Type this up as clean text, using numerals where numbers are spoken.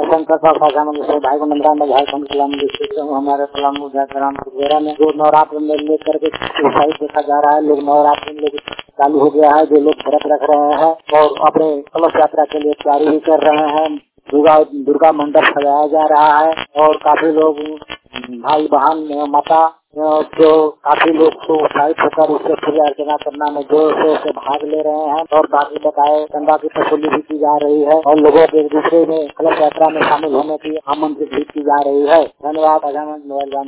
शंकर साहब भाई नंदराम झारखंड हमारे पलामू वगैरह में जो नवरात्र में लेकर के उत्साहित देखा जा रहा है। लोग नवरात्र में चालू हो गया है, जो लोग व्रत रख रहे हैं और अपने कलश यात्रा के लिए तैयारी भी कर रहे हैं। दुर्गा मंडप सजाया जा रहा है और काफी लोग भाई बहन माता जो काफी लोग को उत्साहित होकर उससे पूजा अर्चना करना में जोर शोर से भाग ले रहे हैं और बाकी बकाये चंदा की वसूली भी की जा रही है और लोगों को एक दूसरे में कलश यात्रा में शामिल होने की आमंत्रित भी की जा रही है। धन्यवाद।